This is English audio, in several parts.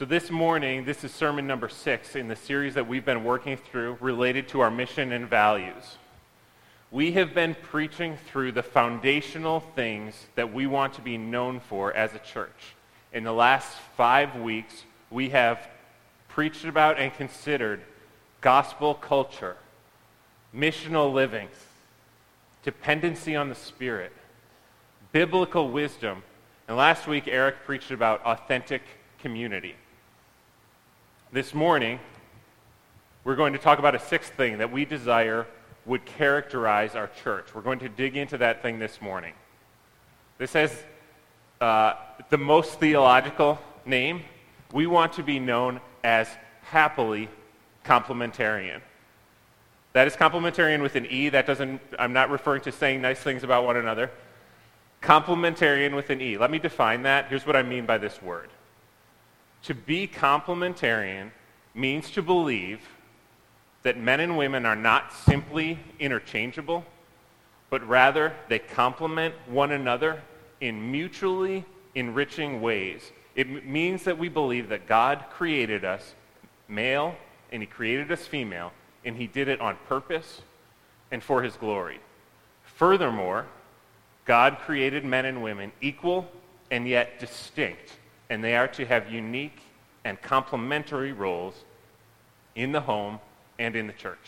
So this morning, this is sermon number 6 in the series that we've been working through related to our mission and values. We have been preaching through the foundational things that we want to be known for as a church. In the last 5 weeks, we have preached about and considered gospel culture, missional living, dependency on the Spirit, biblical wisdom, and last week Eric preached about authentic community. This morning, we're going to talk about a 6th thing that we desire would characterize our church. We're going to dig into that thing this morning. This has the most theological name. We want to be known as happily complementarian. That is complementarian with an E. I'm not referring to saying nice things about one another. Complementarian with an E. Let me define that. Here's what I mean by this word. To be complementarian means to believe that men and women are not simply interchangeable, but rather they complement one another in mutually enriching ways. It means that we believe that God created us male and He created us female, and He did it on purpose and for His glory. Furthermore, God created men and women equal and yet distinct, and they are to have unique and complementary roles in the home and in the church.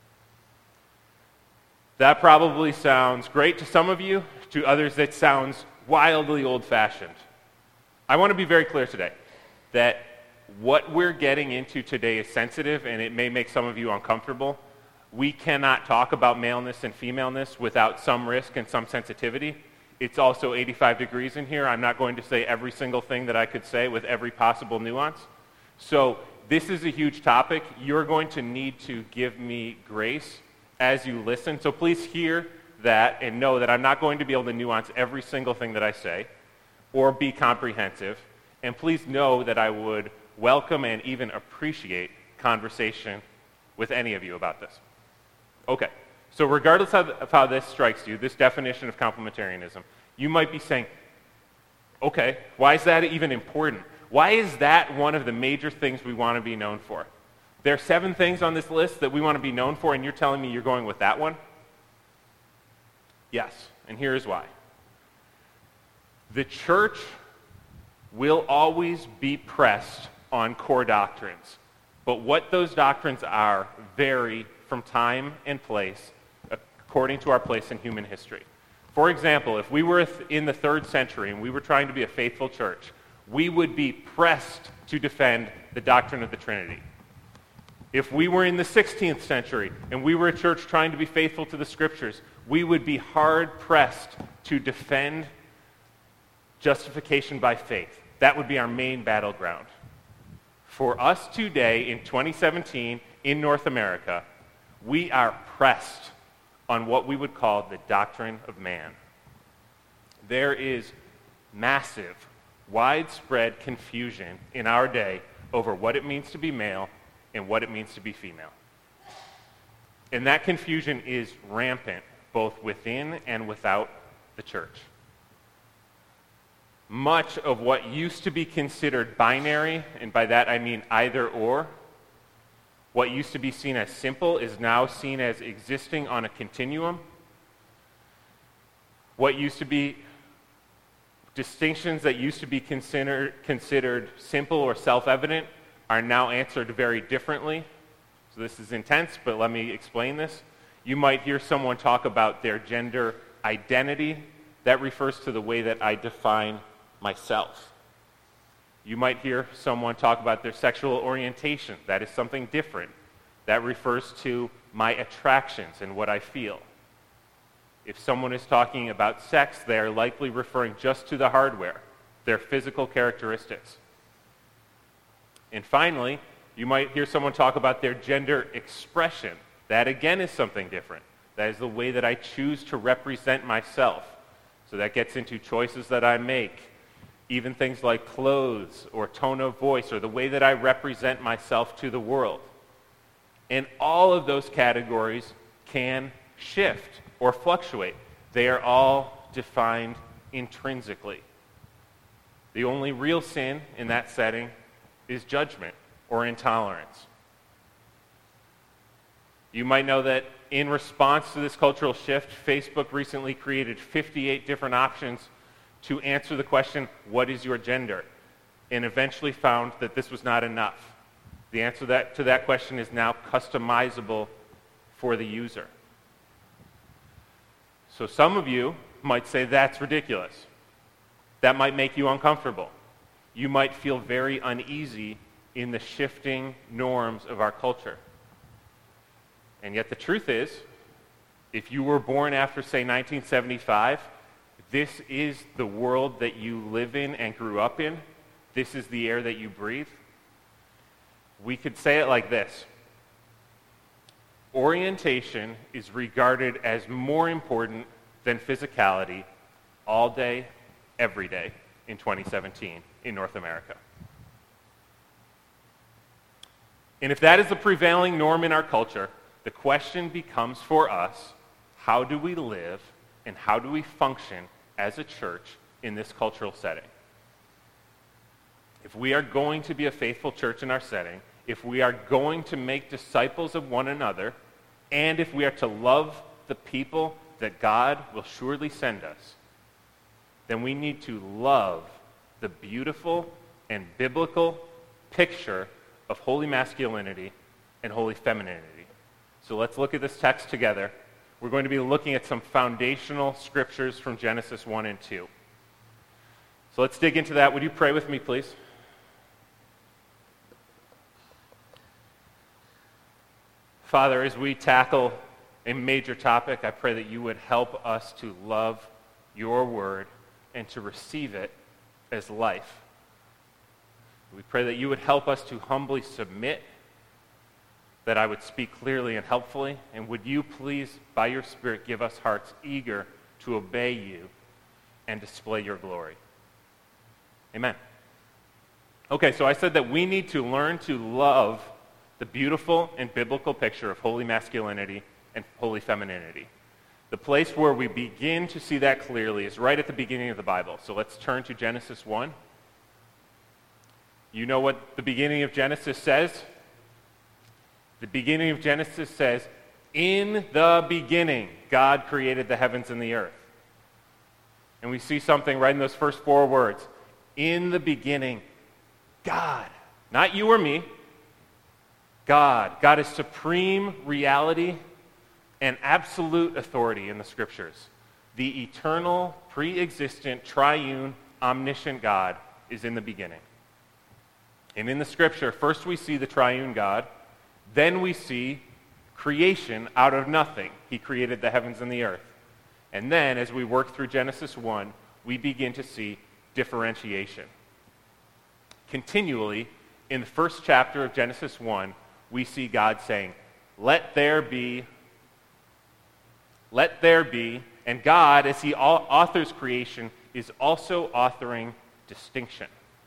That probably sounds great to some of you. To others, that sounds wildly old-fashioned. I want to be very clear today that what we're getting into today is sensitive, and it may make some of you uncomfortable. We cannot talk about maleness and femaleness without some risk and some sensitivity. It's also 85 degrees in here. I'm not going to say every single thing that I could say with every possible nuance. So this is a huge topic. You're going to need to give me grace as you listen. So please hear that and know that I'm not going to be able to nuance every single thing that I say or be comprehensive. And please know that I would welcome and even appreciate conversation with any of you about this. Okay. So regardless of how this strikes you, this definition of complementarianism, you might be saying, okay, why is that even important? Why is that one of the major things we want to be known for? There are 7 things on this list that we want to be known for, and you're telling me you're going with that one? Yes, and here's why. The church will always be pressed on core doctrines, but what those doctrines are vary from time and place according to our place in human history. For example, if we were in the 3rd century and we were trying to be a faithful church, we would be pressed to defend the doctrine of the Trinity. If we were in the 16th century and we were a church trying to be faithful to the Scriptures, we would be hard-pressed to defend justification by faith. That would be our main battleground. For us today, in 2017, in North America, we are pressed on what we would call the doctrine of man. There is massive, widespread confusion in our day over what it means to be male and what it means to be female. And that confusion is rampant, both within and without the church. Much of what used to be considered binary, and by that I mean either or, what used to be seen as simple is now seen as existing on a continuum. What used to be distinctions that used to be considered simple or self-evident are now answered very differently. So this is intense, but let me explain this. You might hear someone talk about their gender identity. That refers to the way that I define myself. You might hear someone talk about their sexual orientation. That is something different. That refers to my attractions and what I feel. If someone is talking about sex, they are likely referring just to the hardware, their physical characteristics. And finally, you might hear someone talk about their gender expression. That again is something different. That is the way that I choose to represent myself. So that gets into choices that I make, even things like clothes or tone of voice or the way that I represent myself to the world. And all of those categories can shift or fluctuate. They are all defined intrinsically. The only real sin in that setting is judgment or intolerance. You might know that in response to this cultural shift, Facebook recently created 58 different options to answer the question, what is your gender? And eventually found that this was not enough. The answer to that question is now customizable for the user. So some of you might say that's ridiculous. That might make you uncomfortable. You might feel very uneasy in the shifting norms of our culture. And yet the truth is, if you were born after, say, 1975, this is the world that you live in and grew up in. This is the air that you breathe. We could say it like this. Orientation is regarded as more important than physicality all day, every day in 2017 in North America. And if that is the prevailing norm in our culture, the question becomes for us, how do we live and how do we function as a church in this cultural setting? If we are going to be a faithful church in our setting, if we are going to make disciples of one another, and if we are to love the people that God will surely send us, then we need to love the beautiful and biblical picture of holy masculinity and holy femininity. So let's look at this text together. We're going to be looking at some foundational scriptures from Genesis 1 and 2. So let's dig into that. Would you pray with me, please? Father, as we tackle a major topic, I pray that you would help us to love your word and to receive it as life. We pray that you would help us to humbly submit, that I would speak clearly and helpfully, and would you please, by your Spirit, give us hearts eager to obey you and display your glory. Amen. Okay, so I said that we need to learn to love the beautiful and biblical picture of holy masculinity and holy femininity. The place where we begin to see that clearly is right at the beginning of the Bible. So let's turn to Genesis 1. You know what the beginning of Genesis says? The beginning of Genesis says, in the beginning, God created the heavens and the earth. And we see something right in those first four words. In the beginning, God. Not you or me. God. God is supreme reality and absolute authority in the Scriptures. The eternal, pre-existent, triune, omniscient God is in the beginning. And in the Scripture, first we see the triune God, then we see creation out of nothing. He created the heavens and the earth. And then, as we work through Genesis 1, we begin to see differentiation. Continually, in the first chapter of Genesis 1, we see God saying, let there be, and God, as he authors creation, is also authoring distinction.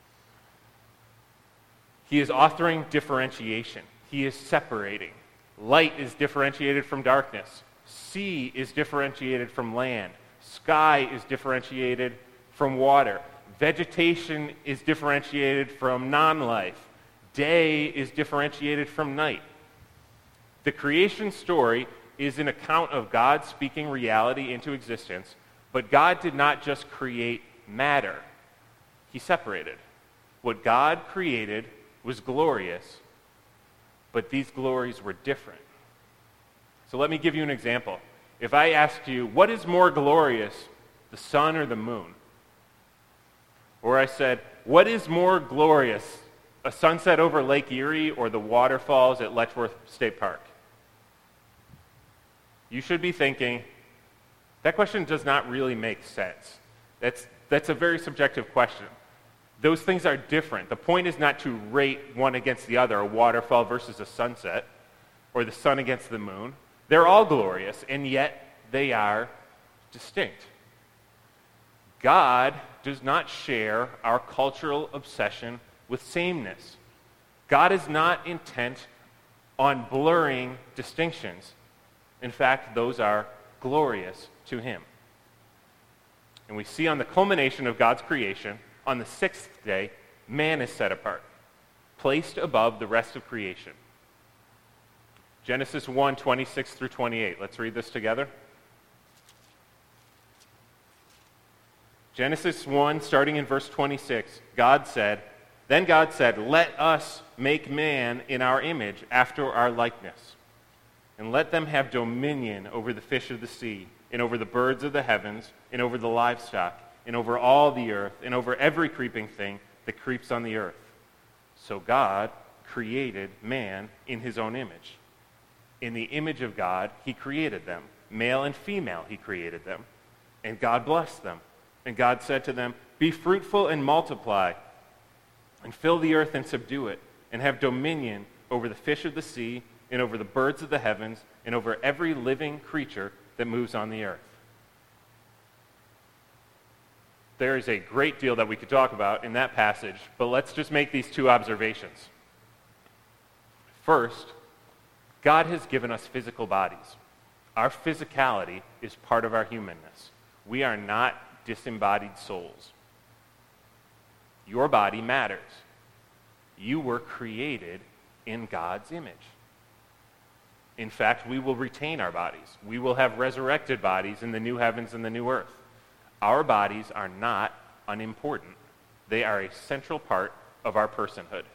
He is authoring differentiation. He is separating. Light is differentiated from darkness. Sea is differentiated from land. Sky is differentiated from water. Vegetation is differentiated from non-life. Day is differentiated from night. The creation story is an account of God speaking reality into existence, but God did not just create matter. He separated. What God created was glorious, but these glories were different. So let me give you an example. If I asked you, what is more glorious, the sun or the moon? Or I said, what is more glorious, a sunset over Lake Erie or the waterfalls at Letchworth State Park? You should be thinking, that question does not really make sense. That's a very subjective question. Those things are different. The point is not to rate one against the other, a waterfall versus a sunset, or the sun against the moon. They're all glorious, and yet they are distinct. God does not share our cultural obsession with sameness. God is not intent on blurring distinctions. In fact, those are glorious to him. And we see on the culmination of God's creation, on the sixth day, man is set apart. placed above the rest of creation. Genesis 1, 26 through 28. Let's read this together. Genesis 1, starting in verse 26, Then God said, let us make man in our image, after our likeness, and let them have dominion over the fish of the sea, and over the birds of the heavens, and over the livestock, and over all the earth, and over every creeping thing that creeps on the earth. So God created man in his own image. In the image of God, he created them. Male and female, he created them. And God blessed them. And God said to them, be fruitful and multiply, and fill the earth and subdue it, and have dominion over the fish of the sea, and over the birds of the heavens, and over every living creature that moves on the earth. There is a great deal that we could talk about in that passage, but let's just make these two observations. First, God has given us physical bodies. Our physicality is part of our humanness. We are not disembodied souls. Your body matters. You were created in God's image. In fact, we will retain our bodies. We will have resurrected bodies in the new heavens and the new earth. Our bodies are not unimportant. They are a central part of our personhood.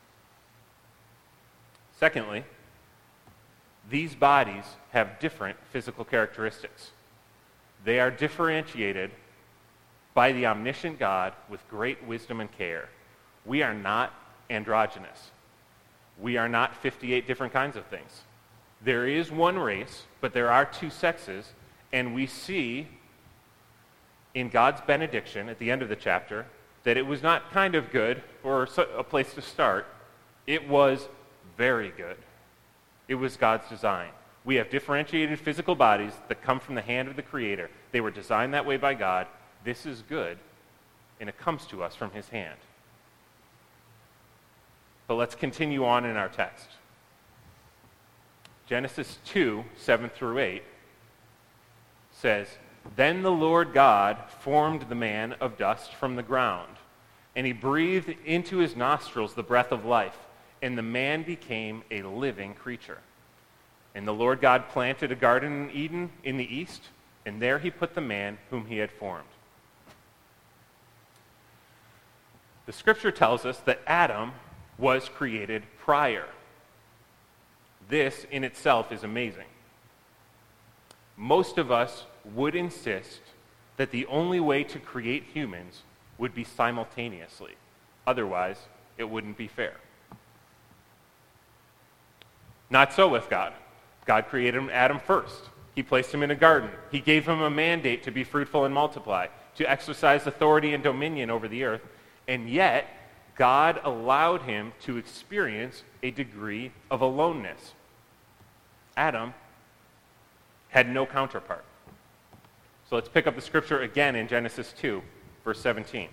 Secondly, these bodies have different physical characteristics. They are differentiated by the omniscient God with great wisdom and care. We are not androgynous. We are not 58 different kinds of things. There is one race, but there are two sexes, and we see in God's benediction at the end of the chapter that it was not kind of good or a place to start. It was very good. It was God's design. We have differentiated physical bodies that come from the hand of the Creator. They were designed that way by God. This is good, and it comes to us from his hand. But let's continue on in our text. Genesis 2, 7 through 8 says, Then the Lord God formed the man of dust from the ground, and he breathed into his nostrils the breath of life, and the man became a living creature. And the Lord God planted a garden in Eden in the east, and there he put the man whom he had formed. The scripture tells us that Adam was created prior. This in itself is amazing. Most of us would insist that the only way to create humans would be simultaneously. Otherwise, it wouldn't be fair. Not so with God. God created Adam first. He placed him in a garden. He gave him a mandate to be fruitful and multiply, to exercise authority and dominion over the earth. And yet, God allowed him to experience a degree of aloneness. Adam had no counterpart. So let's pick up the scripture again in Genesis 2, verse 17.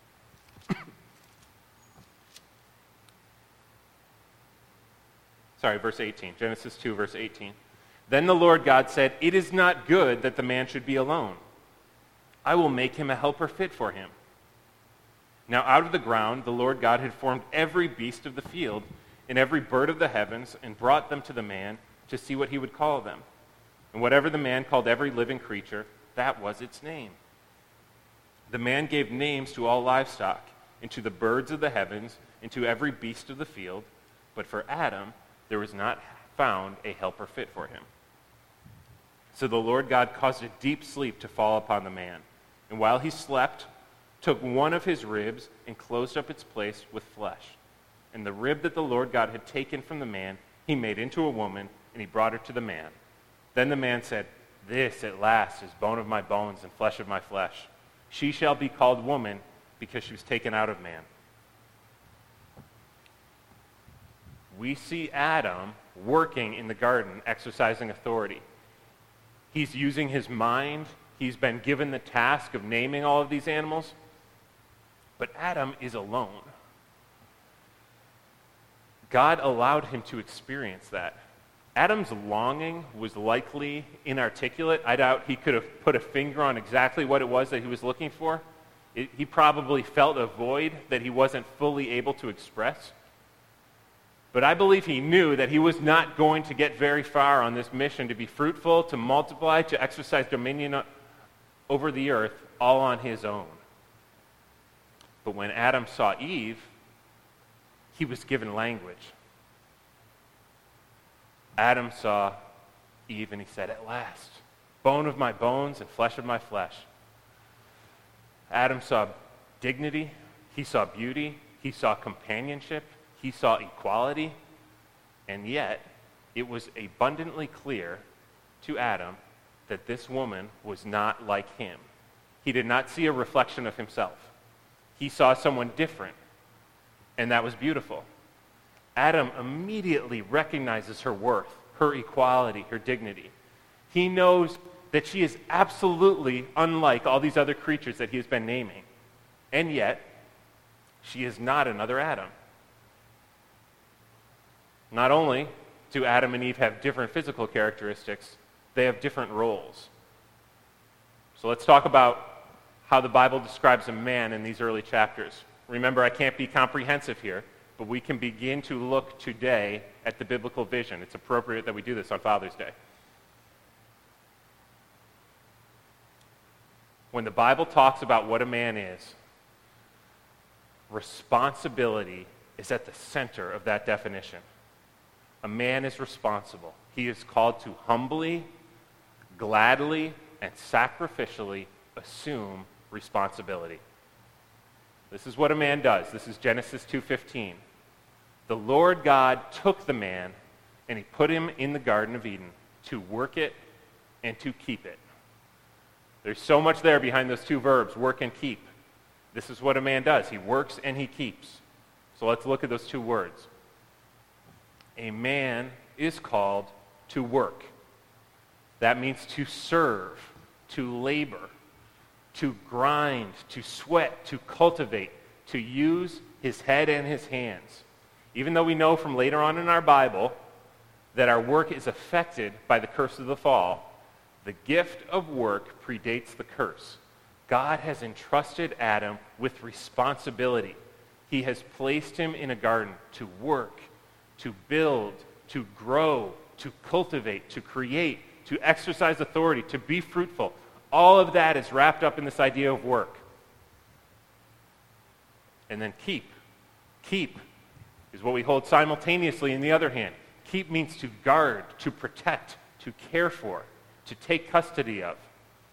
Verse 18. Genesis 2, verse 18. Then the Lord God said, It is not good that the man should be alone. I will make him a helper fit for him. Now out of the ground the Lord God had formed every beast of the field and every bird of the heavens and brought them to the man to see what he would call them. And whatever the man called every living creature, that was its name. The man gave names to all livestock, and to the birds of the heavens, and to every beast of the field. But for Adam there was not found a helper fit for him. So the Lord God caused a deep sleep to fall upon the man. And while he slept, took one of his ribs and closed up its place with flesh. And the rib that the Lord God had taken from the man, he made into a woman, and he brought her to the man. Then the man said, This at last is bone of my bones and flesh of my flesh. She shall be called woman because she was taken out of man. We see Adam working in the garden, exercising authority. He's using his mind. He's been given the task of naming all of these animals. But Adam is alone. God allowed him to experience that. Adam's longing was likely inarticulate. I doubt he could have put a finger on exactly what it was that he was looking for. He probably felt a void that he wasn't fully able to express. But I believe he knew that he was not going to get very far on this mission to be fruitful, to multiply, to exercise dominion over the earth, all on his own. But when Adam saw Eve, he was given language. Adam saw Eve and he said, "At last, bone of my bones and flesh of my flesh." Adam saw dignity, he saw beauty, he saw companionship, he saw equality, and yet it was abundantly clear to Adam that this woman was not like him. He did not see a reflection of himself. He saw someone different, and that was beautiful. Adam immediately recognizes her worth, her equality, her dignity. He knows that she is absolutely unlike all these other creatures that he has been naming, and yet she is not another Adam. Not only do Adam and Eve have different physical characteristics, they have different roles. So let's talk about how the Bible describes a man in these early chapters. Remember, I can't be comprehensive here, but we can begin to look today at the biblical vision. It's appropriate that we do this on Father's Day. When the Bible talks about what a man is, responsibility is at the center of that definition. A man is responsible. He is called to humbly, gladly, and sacrificially assume responsibility. This is what a man does. This is Genesis 2:15. The Lord God took the man and he put him in the Garden of Eden to work it and to keep it. There's so much there behind those two verbs, work and keep. This is what a man does. He works and he keeps. So let's look at those two words. A man is called to work. That means to serve, to labor, to grind, to sweat, to cultivate, to use his head and his hands. Even though we know from later on in our Bible that our work is affected by the curse of the fall, the gift of work predates the curse. God has entrusted Adam with responsibility. He has placed him in a garden to work, to build, to grow, to cultivate, to create, to exercise authority, to be fruitful. All of that is wrapped up in this idea of work. And then keep. Keep is what we hold simultaneously in the other hand. Keep means to guard, to protect, to care for, to take custody of.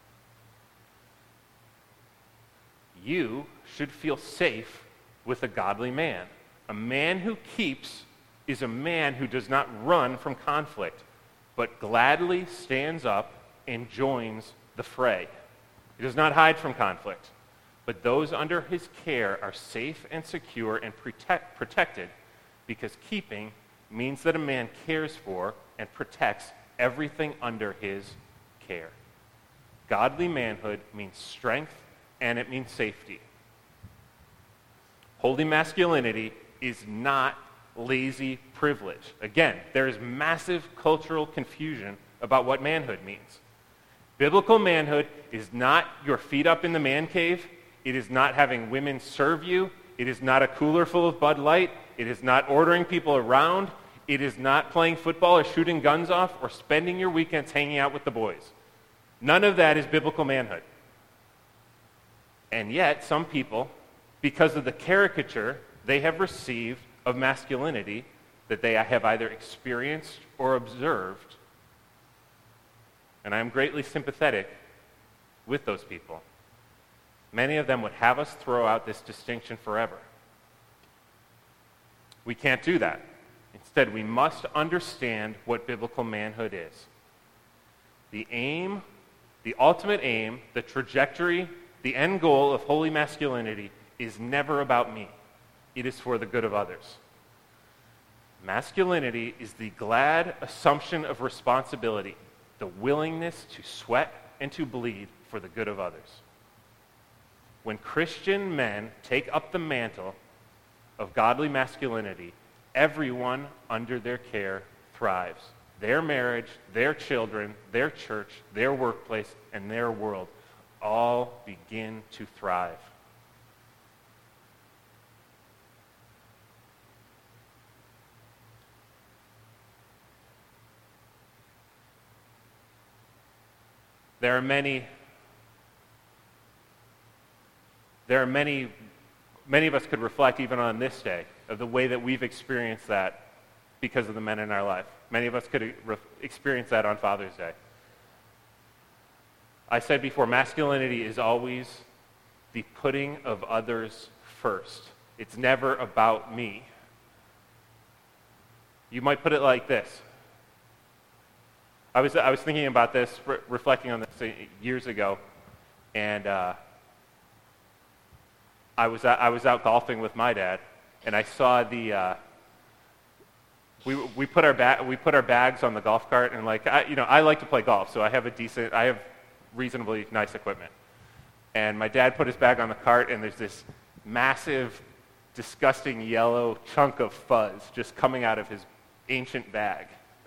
You should feel safe with a godly man. A man who keeps is a man who does not run from conflict, but gladly stands up and joins the fray. He does not hide from conflict, but those under his care are safe and secure and protected, because keeping means that a man cares for and protects everything under his care. Godly manhood means strength and it means safety. Holy masculinity is not lazy privilege. Again, there is massive cultural confusion about what manhood means. Biblical manhood is not your feet up in the man cave. It is not having women serve you. It is not a cooler full of Bud Light. It is not ordering people around. It is not playing football or shooting guns off or spending your weekends hanging out with the boys. None of that is biblical manhood. And yet, some people, because of the caricature they have received of masculinity that they have either experienced or observed, and I am greatly sympathetic with those people, many of them would have us throw out this distinction forever. We can't do that. Instead, we must understand what biblical manhood is. The aim, the ultimate aim, the trajectory, the end goal of holy masculinity is never about me. It is for the good of others. Masculinity is the glad assumption of responsibility, the willingness to sweat and to bleed for the good of others. When Christian men take up the mantle of godly masculinity, everyone under their care thrives. Their marriage, their children, their church, their workplace, and their world all begin to thrive. There are many of us could reflect even on this day of the way that we've experienced that because of the men in our life. Many of us could experience that on Father's Day. I said before, masculinity is always the putting of others first. It's never about me. You might put it like this. I was thinking about this, reflecting on this years ago, and I was out golfing with my dad, and I saw we put our bags on the golf cart, and I like to play golf, so I have reasonably nice equipment. And my dad put his bag on the cart, and there's this massive, disgusting yellow chunk of fuzz just coming out of his ancient bag.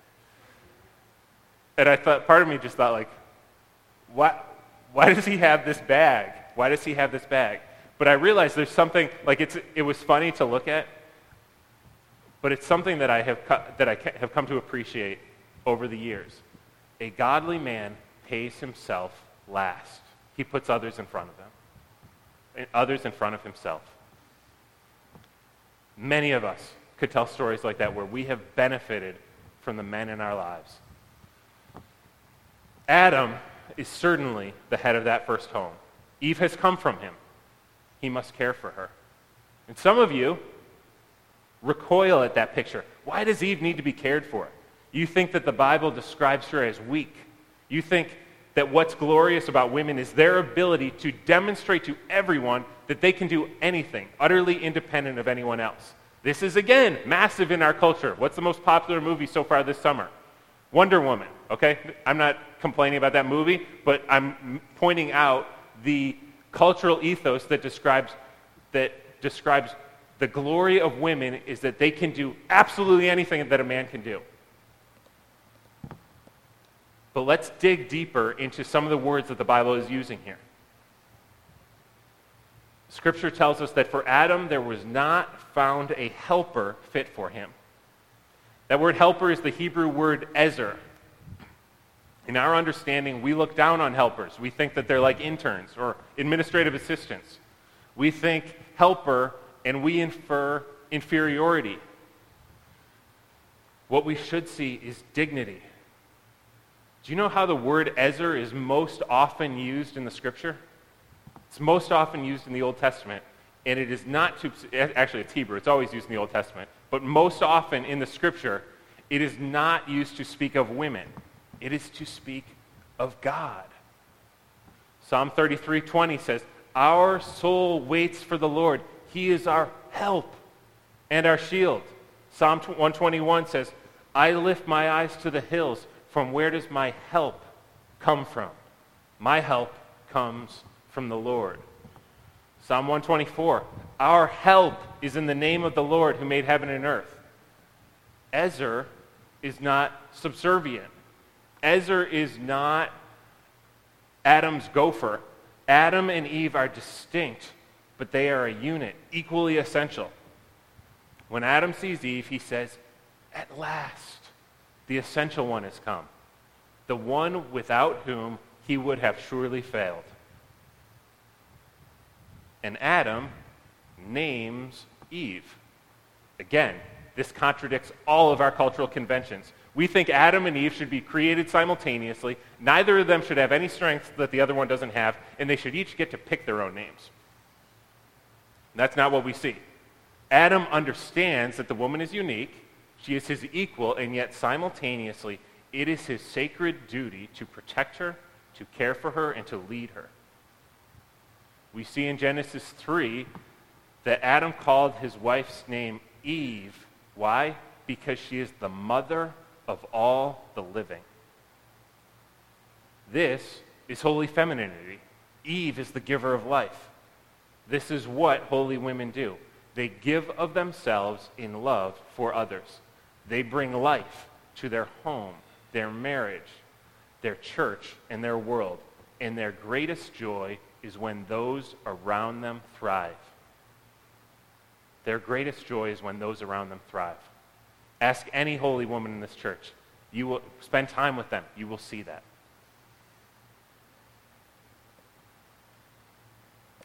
And I thought, part of me just thought, like, why does he have this bag? Why does he have this bag? But I realized there's something, like it was funny to look at, but it's something that I have come to appreciate over the years. A godly man pays himself last. He puts others in front of him, others in front of himself. Many of us could tell stories like that where we have benefited from the men in our lives. Adam is certainly the head of that first home. Eve has come from him. He must care for her. And some of you recoil at that picture. Why does Eve need to be cared for? You think that the Bible describes her as weak. You think that what's glorious about women is their ability to demonstrate to everyone that they can do anything, utterly independent of anyone else. This is, again, massive in our culture. What's the most popular movie so far this summer? Wonder Woman, okay? I'm not complaining about that movie, but I'm pointing out the cultural ethos that describes the glory of women is that they can do absolutely anything that a man can do. But let's dig deeper into some of the words that the Bible is using here. Scripture tells us that for Adam there was not found a helper fit for him. That word helper is the Hebrew word ezer. In our understanding, we look down on helpers. We think that they're like interns or administrative assistants. We think helper and we infer inferiority. What we should see is dignity. Do you know how the word ezer is most often used in the Scripture? It's most often used in the Old Testament, and it is not to, actually it's Hebrew, it's always used in the Old Testament, but most often in the Scripture, it is not used to speak of women. It is to speak of God. Psalm 33:20 says, "Our soul waits for the Lord. He is our help and our shield." Psalm 121 says, "I lift my eyes to the hills. From where does my help come from? My help comes from the Lord." Psalm 124, "Our help is in the name of the Lord who made heaven and earth." Ezer is not subservient. Ezer is not Adam's gopher. Adam and Eve are distinct, but they are a unit, equally essential. When Adam sees Eve, he says, "At last, the essential one has come, the one without whom he would have surely failed." And Adam names Eve. Again, this contradicts all of our cultural conventions. We think Adam and Eve should be created simultaneously. Neither of them should have any strengths that the other one doesn't have, and they should each get to pick their own names. That's not what we see. Adam understands that the woman is unique, she is his equal, and yet simultaneously it is his sacred duty to protect her, to care for her, and to lead her. We see in Genesis 3 that Adam called his wife's name Eve. Why? Because she is the mother of all the living. This is holy femininity. Eve is the giver of life. This is what holy women do. They give of themselves in love for others. They bring life to their home, their marriage, their church, and their world. And their greatest joy is when those around them thrive. Their greatest joy is when those around them thrive. Ask any holy woman in this church. You will spend time with them. You will see that.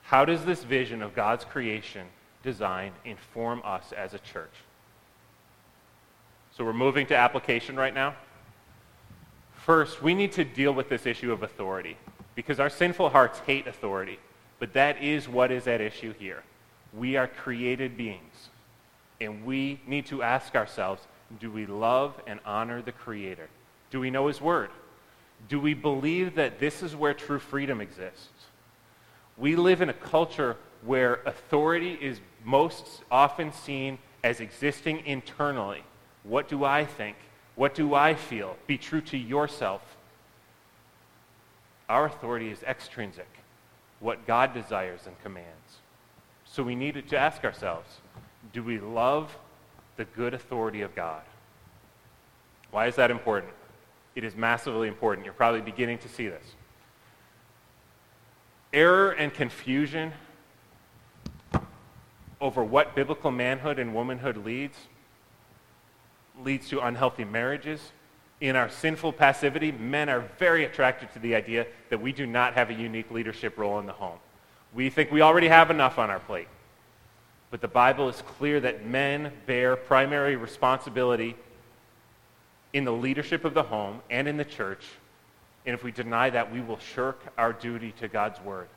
How does this vision of God's creation design inform us as a church? So we're moving to application right now. First, we need to deal with this issue of authority because our sinful hearts hate authority, but that is what is at issue here. We are created beings, and we need to ask ourselves, do we love and honor the Creator? Do we know His Word? Do we believe that this is where true freedom exists? We live in a culture where authority is most often seen as existing internally. What do I think? What do I feel? Be true to yourself. Our authority is extrinsic, what God desires and commands. So we need to ask ourselves, do we love the good authority of God? Why is that important? It is massively important. You're probably beginning to see this. Error and confusion over what biblical manhood and womanhood leads to unhealthy marriages. In our sinful passivity, men are very attracted to the idea that we do not have a unique leadership role in the home. We think we already have enough on our plate. But the Bible is clear that men bear primary responsibility in the leadership of the home and in the church. And if we deny that, we will shirk our duty to God's Word.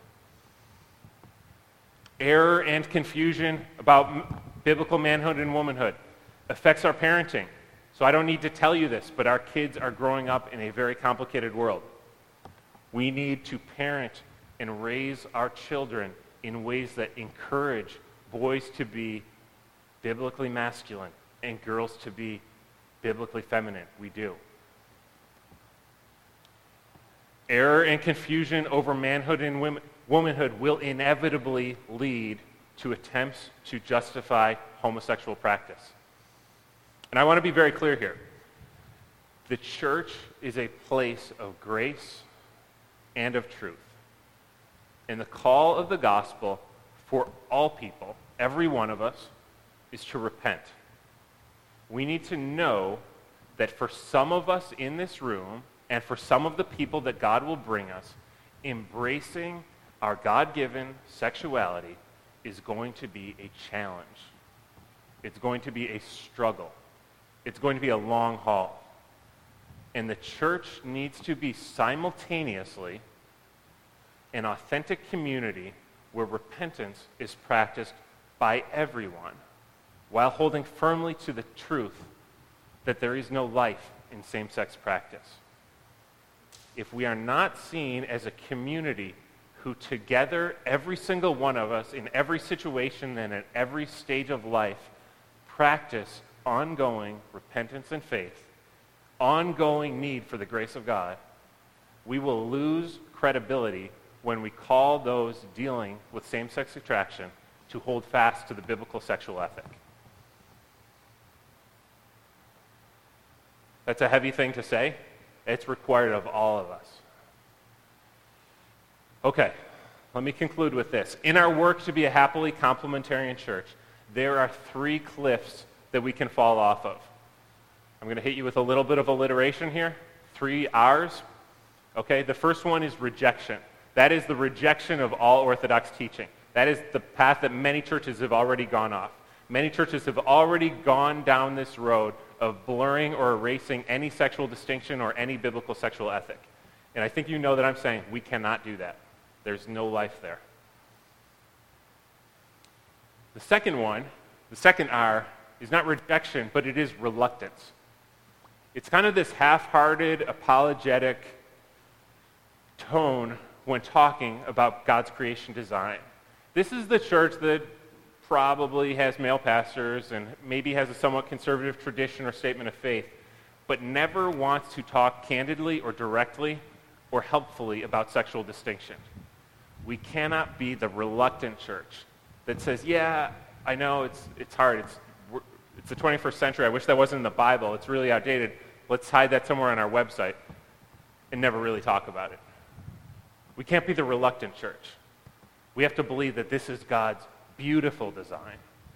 Error and confusion about biblical manhood and womanhood affects our parenting. So I don't need to tell you this, but our kids are growing up in a very complicated world. We need to parent and raise our children in ways that encourage boys to be biblically masculine and girls to be biblically feminine. We do. Error and confusion over manhood and womanhood will inevitably lead to attempts to justify homosexual practice. And I want to be very clear here. The church is a place of grace and of truth. And the call of the gospel for all people, every one of us, is to repent. We need to know that for some of us in this room, and for some of the people that God will bring us, embracing our God-given sexuality is going to be a challenge. It's going to be a struggle. It's going to be a long haul. And the church needs to be simultaneously an authentic community where repentance is practiced by everyone, while holding firmly to the truth that there is no life in same-sex practice. If we are not seen as a community who together, every single one of us, in every situation and at every stage of life, practice ongoing repentance and faith, ongoing need for the grace of God, we will lose credibility when we call those dealing with same-sex attraction to hold fast to the biblical sexual ethic. That's a heavy thing to say. It's required of all of us. Okay, let me conclude with this. In our work to be a happily complementarian church, there are 3 cliffs that we can fall off of. I'm going to hit you with a little bit of alliteration here. 3 R's. Okay, the first one is rejection. That is the rejection of all Orthodox teaching. That is the path that many churches have already gone off. Many churches have already gone down this road of blurring or erasing any sexual distinction or any biblical sexual ethic. And I think you know that I'm saying we cannot do that. There's no life there. The second one, the second R, is not rejection, but it is reluctance. It's kind of this half-hearted, apologetic tone when talking about God's creation design. This is the church that probably has male pastors and maybe has a somewhat conservative tradition or statement of faith, but never wants to talk candidly or directly or helpfully about sexual distinction. We cannot be the reluctant church that says, yeah, I know it's hard, it's the 21st century, I wish that wasn't in the Bible, it's really outdated, let's hide that somewhere on our website, and never really talk about it. We can't be the reluctant church. We have to believe that this is God's beautiful design.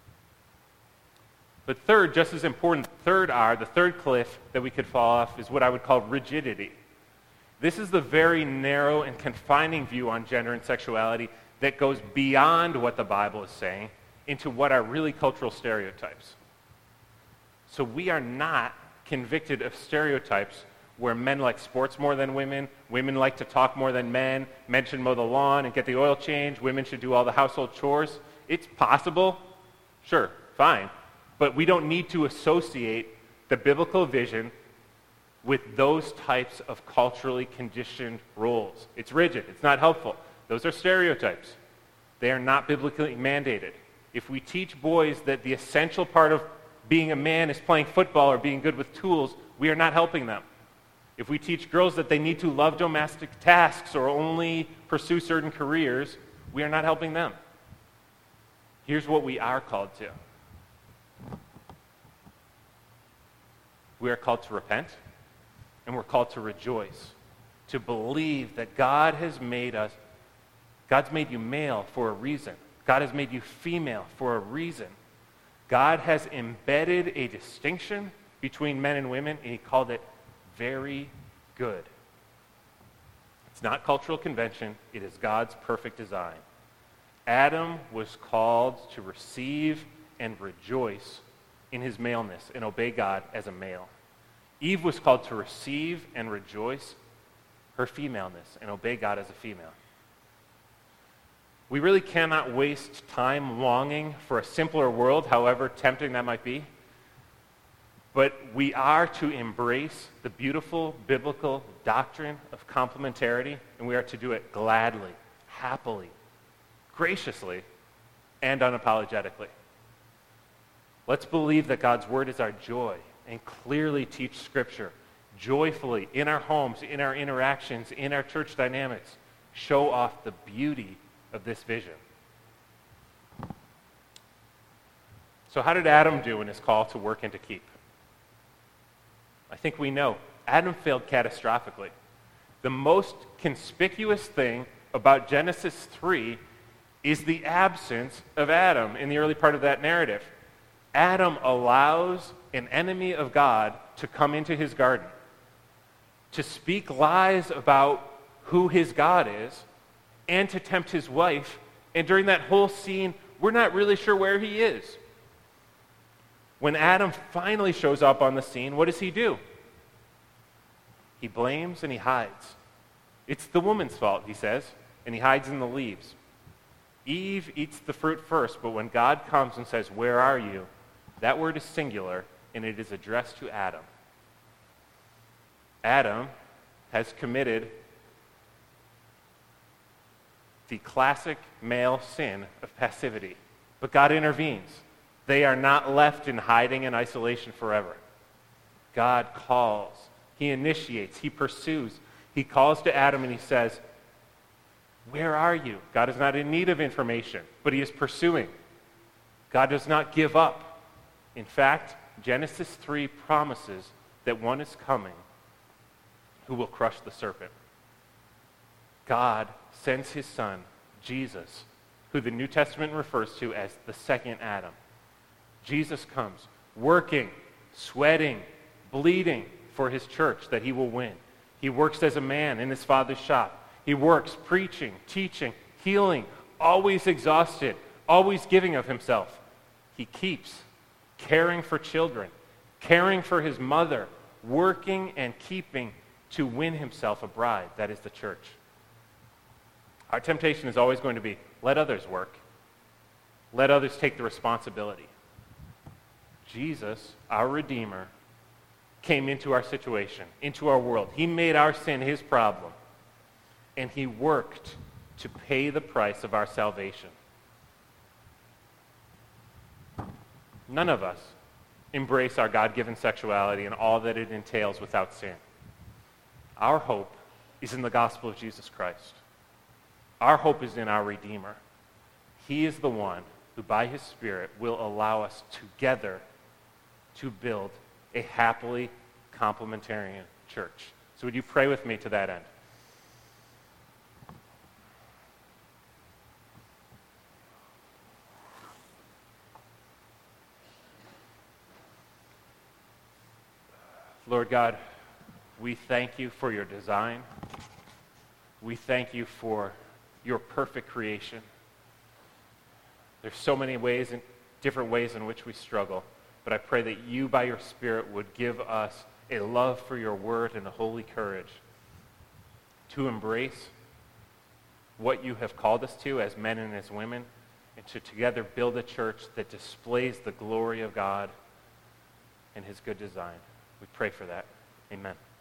But third, just as important, the third R, the third cliff that we could fall off is what I would call rigidity. This is the very narrow and confining view on gender and sexuality that goes beyond what the Bible is saying into what are really cultural stereotypes. So we are not convicted of stereotypes where men like sports more than women like to talk more than men should mow the lawn and get the oil change, women should do all the household chores. It's possible, sure, fine, but we don't need to associate the biblical vision with those types of culturally conditioned roles. It's rigid, it's not helpful. Those are stereotypes. They are not biblically mandated. If we teach boys that the essential part of being a man is playing football or being good with tools, we are not helping them. If we teach girls that they need to love domestic tasks or only pursue certain careers, we are not helping them. Here's what we are called to. We are called to repent, and we're called to rejoice, to believe that God has made us, God's made you male for a reason. God has made you female for a reason. God has embedded a distinction between men and women, and he called it very good. It's not cultural convention, it is God's perfect design. Adam was called to receive and rejoice in his maleness and obey God as a male. Eve was called to receive and rejoice her femaleness and obey God as a female. We really cannot waste time longing for a simpler world, however tempting that might be. But we are to embrace the beautiful biblical doctrine of complementarity, and we are to do it gladly, happily, graciously, and unapologetically. Let's believe that God's word is our joy and clearly teach Scripture joyfully in our homes, in our interactions, in our church dynamics. Show off the beauty of this vision. So how did Adam do in his call to work and to keep? I think we know. Adam failed catastrophically. The most conspicuous thing about Genesis 3 is the absence of Adam in the early part of that narrative. Adam allows an enemy of God to come into his garden, to speak lies about who his God is, and to tempt his wife. And during that whole scene, we're not really sure where he is. When Adam finally shows up on the scene, what does he do? He blames and he hides. It's the woman's fault, he says, and he hides in the leaves. Eve eats the fruit first, but when God comes and says, "Where are you?" that word is singular, and it is addressed to Adam. Adam has committed the classic male sin of passivity, but God intervenes. They are not left in hiding and isolation forever. God calls. He initiates. He pursues. He calls to Adam and he says, "Where are you?" God is not in need of information, but he is pursuing. God does not give up. In fact, Genesis 3 promises that one is coming who will crush the serpent. God sends his son, Jesus, who the New Testament refers to as the second Adam. Jesus comes working, sweating, bleeding for his church that he will win. He works as a man in his Father's shop. He works preaching, teaching, healing, always exhausted, always giving of himself. He keeps caring for children, caring for his mother, working and keeping to win himself a bride, that is the church. Our temptation is always going to be, let others work. Let others take the responsibility. Jesus, our Redeemer, came into our situation, into our world. He made our sin his problem, and he worked to pay the price of our salvation. None of us embrace our God-given sexuality and all that it entails without sin. Our hope is in the gospel of Jesus Christ. Our hope is in our Redeemer. He is the one who, by his Spirit, will allow us together to build a happily complementarian church. So would you pray with me to that end? Lord God, we thank you for your design. We thank you for your perfect creation. There's so many ways, and different ways in which we struggle, but I pray that you, by your Spirit, would give us a love for your word and a holy courage to embrace what you have called us to as men and as women, and to together build a church that displays the glory of God and his good design. We pray for that. Amen.